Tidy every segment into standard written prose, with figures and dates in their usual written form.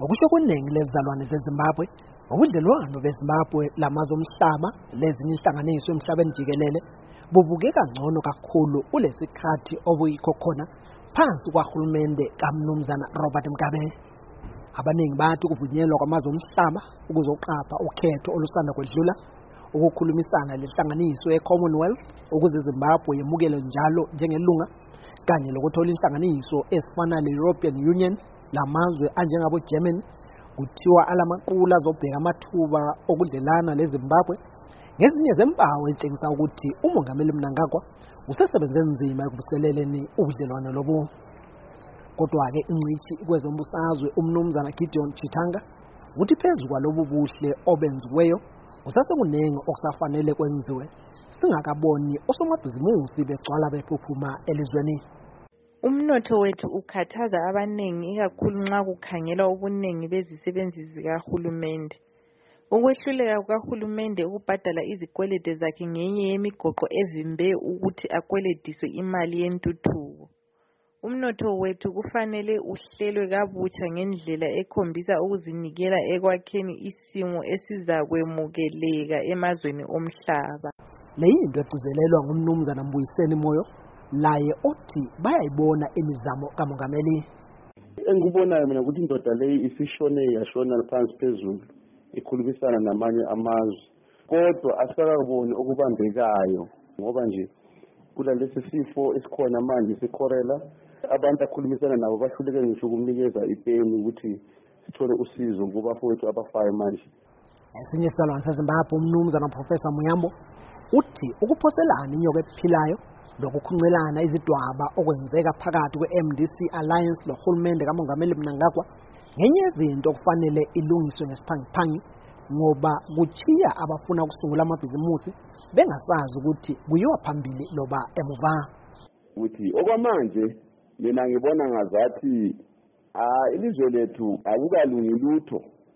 Ngokusho kweningi lezizalwane zeZimbabwe, ubudlelwano beZimbabwe lamazwe omhlaba lezinye inhlanganiso emhlabeni jikelele bubukeka ngcono kakhulu kulesikhathi obuyikho khona phansi kwahulumende kaMnumzana Robert Mugabe. Abaningi bathi kuvunyelwa kwamazwe omhlaba ukuzoqapha ukhetho olusanda kwedlula, ukukhulumisana lenhlanganiso ye-Commonwealth ukuze iZimbabwe yemukele njalo njengelunga, kanye lokuthola inhlanganiso ezifana le-European Union lamazwe anjengabo Germany. Kuthiwa alamaqula azobheka amathuba okudlelana leZimbabwe. Ngezinye zempawu ezitshengisa ukuthi uMongameli Mnangagwa usesebenze nzima ekuvuseleleni ubudlelwano lobu. Kodwa-ke ingcithi kwezombusazwe uMnumzana Gideon Chitanga uthi phezu kwalobu buhle obenziweyo kusasekuningi okusafanele kwenziwe singakaboni osomabhizimusi begcwala bephuphuma elizweni. Umnotho wethu ukhathaza abaningi ikakhulu nxa kukhangelwa ubuningi bezisebenzi zikahulumende. Ukwehluleka kukahulumende ukubhadala izikwelede zakhe ngenye yemigoqo evimbe ukuthi akwelediswe imali yentuthuko. Umnotho wethu kufanele uhlelwe kabutsha ngendlela ekhombisa ukuzinikela ekwakheni isimo esizakwemukeleka emazweni omhlaba. Le yinto egcizelelwa nguMnumzana Mbuyiseni Moyo, laye othi bayayibona imizamo kaMongameli. Engikubonayo mina ukuthi indoda leyi isishone yashona phansi phezulu ikhulumisana namanye amazwe, kodwa asakaboni okubambekayo ngoba nje kula lesi sifo esikhona manje sekhorela. Abantu akhulumisana nabo bahluleke ngisho ukunikeza ipeni ukuthi sithole usizo kubafowethu abafayo manje. Esinye isizalwane seZimbabwe uMnumzana Professor Muyambo uthi ukuphoselana inyoka ephilayo lokukhuncelana izidwaba okwenzeka phakathi kwe-MDC Alliance lohulumende kaMongameli Mnangagwa ngenye yezinto okufanele ilungiswe ngesiphangiphangi, ngoba kuchiya abafuna ukusungula amabhizimusi bengasazi ukuthi kuyiwa phambili loba emuva. Ukuthi okwamanje mina ngibona ngazathi ilizwe lethu akukalungi lutho,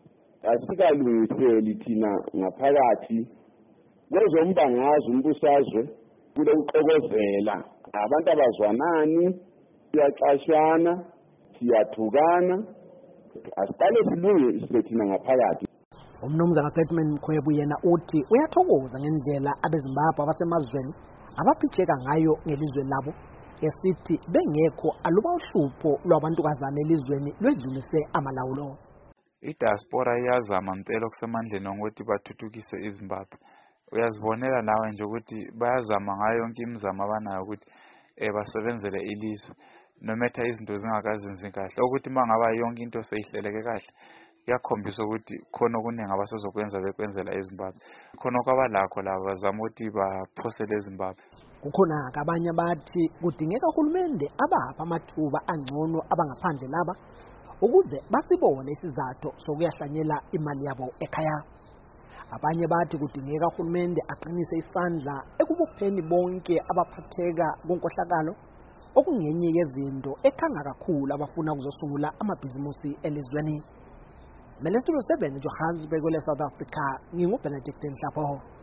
asikalungiseli thina ngaphakathi kwezombangazwe umbusazwe kule uxokozela abantu abazwanani, siyacashana, siyathukana, asiqale silunge thina ngaphakathi. uMnumzana Batman Mkhwebo yena uthi uyathokoza ngendlela abeZimbabwe abasemazweni abaphitheka ngayo ngelizwe labo, esithi bengekho aluba uhlupho lwabantukazana elizweni lwedlulise amalawulo. I-diaspora iyazama impela okusemandleni ukuthi bathuthukise iZimbabwe. Uyazibonela nawe nje ukuthi bayazama ngayo yonke imizamo abanayo ukuthi basebenzele ilizwe nometha izinto zingakazenzi kahle, ukuthi mangaba yonke into seyihleleke kahle kuyakhombisa ukuthi khona okuningi abasezokwenza bekwenzela eZimbabwe, khona kwabalakho laba bazama ukuthi baphosele eZimbabwe. Kukhona abanye bathi kudingeka uhulumende abapha amathuba angcono abangaphandle laba ukuze basibone isizathu sokuyahlanyela imali yabo ekhaya. Abanye bathi kudingeka uhulumende aqinise isandla ekubupheni bonke abaphatheka kunkohlakalo okungenye yezinto ekhanga kakhulu abafuna ukuzosungula amabhizimusi elizweni. Melentulu 7 Johannesburg, South Africa, nginguBenedict Nhlapho.